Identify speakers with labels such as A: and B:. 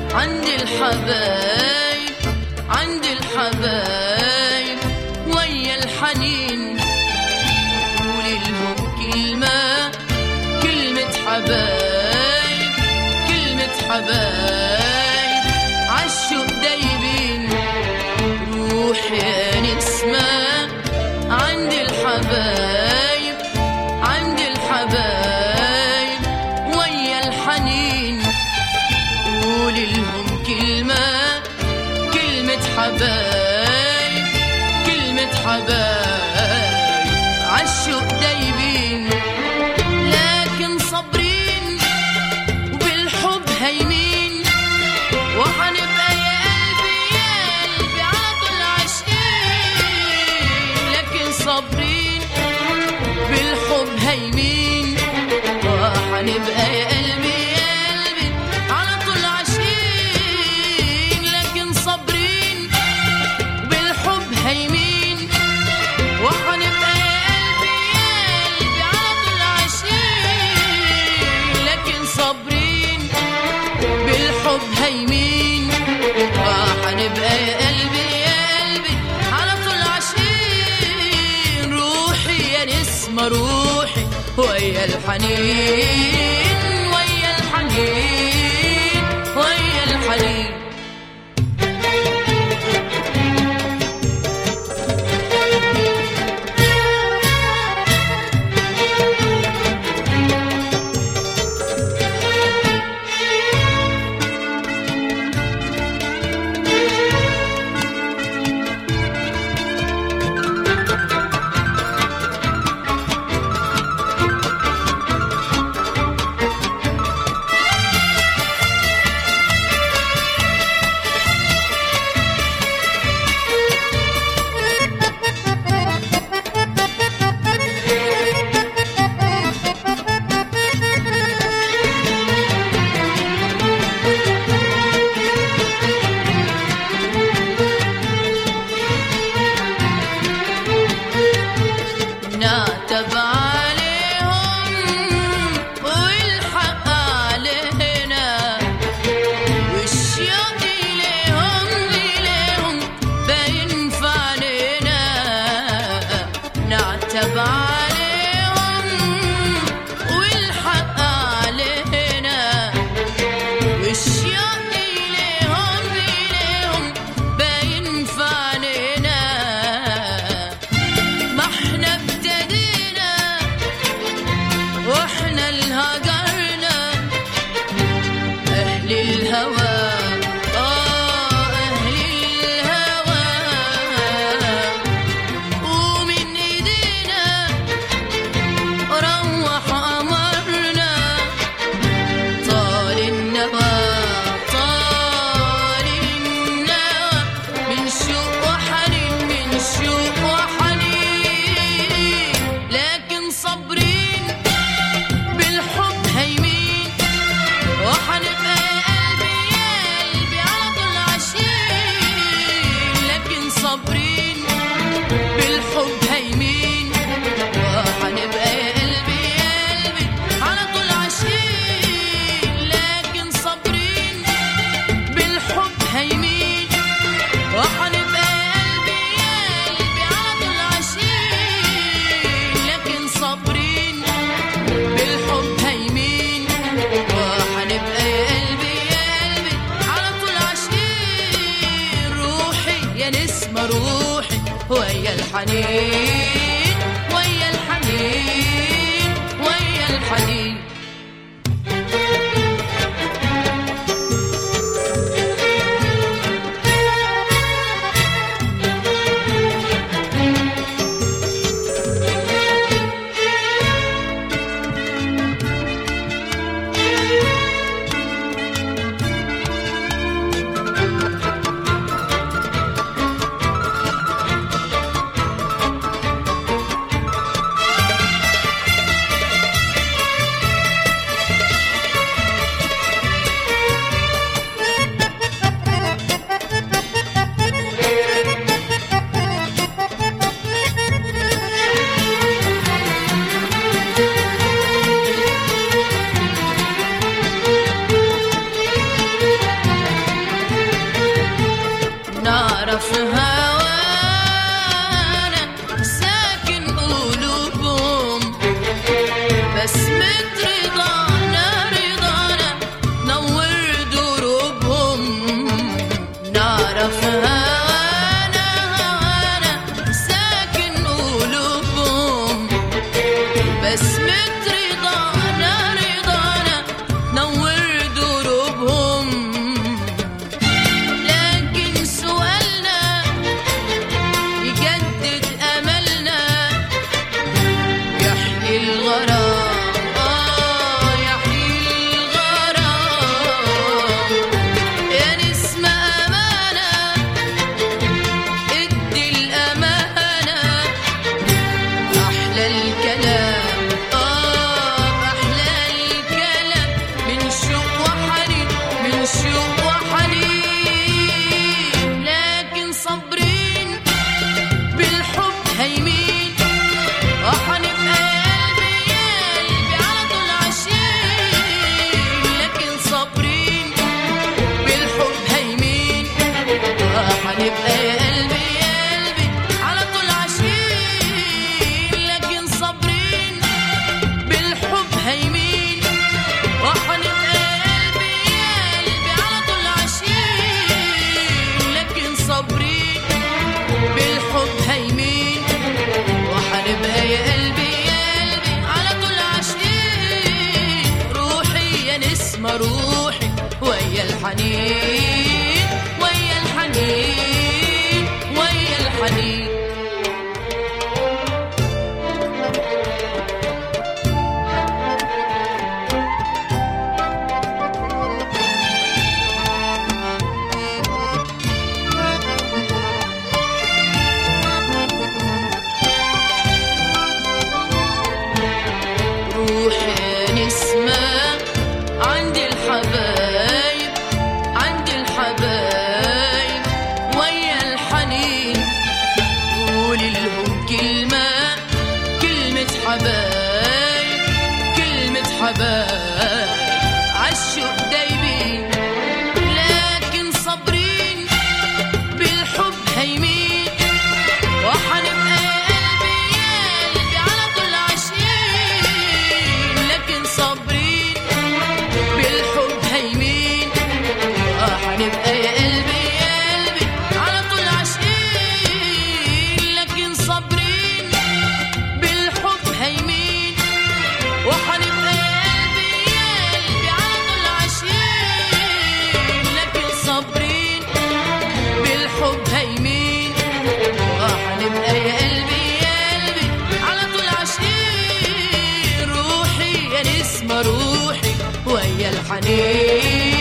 A: عند الحبايب عند الحبايب ويا الحنين قولي لهم كلمة كلمة حبايب كلمة حبايب عالشوق دايبين روحي يا نسمة عند الحبايب عند الحبايب ويا الحنين قولي لهم كلمة كلمة حبايب كلمة حبايب عالشوق دايبين لكن صابرين وبالحب هايمين وحنبقى يا قلبي يا قلبي على طول عاشقين لكن صابرين بالحب هايمين وحنبقى يا قلبي هايمين وحنبقى يا قلبي يا قلبي على طول عاشقين روحي يا نسمة روحي ويا الحنين ويا الحنين ويا الحنين نعتب عليهم والحق علينا والشوق إليهم باين في علينا نعتب عليهم والحق علينا والشوق إليهم باين في علينا ما احنا واحنا الهجرنا اهل الهوى اهل الهوى ومن ايدينا روح امرنا طال النوى طال النوى من شوق وحنين من شوق وحنين لكن صبري وحنبقى يا قلبي يا قلبي على طول عاشقين لكن صابرين بالحب هايمين وحنبقى يا قلبي يا قلبي على طول عاشقين لكن صابرين بالحب هايمين وحنبقى يا قلبي يا قلبي على طول عاشقين لكن صابرين بالحب هايمين وحنبقى يا قلبي يا قلبي على طول عاشقين روحي يا نسمة روحي ويا الحنين ويا الحنين ويا الحنين الحنين ويا الحنين ويا الحنين. عالشوق دايبين لكن صابرين بالحب هيمين وحنبقى يا قلبي يا قلبي على طول عاشقين لكن صابرين بالحب هيمين وحنبقى يا قلبي يا قلبي على طول عاشقين لكن صابرين بالحب هيمين وحنبقى بالحب هيمين وحنبقى يا قلبي يا قلبي على طول عاشقين. روحي يا نسمة روحي ويا الحنين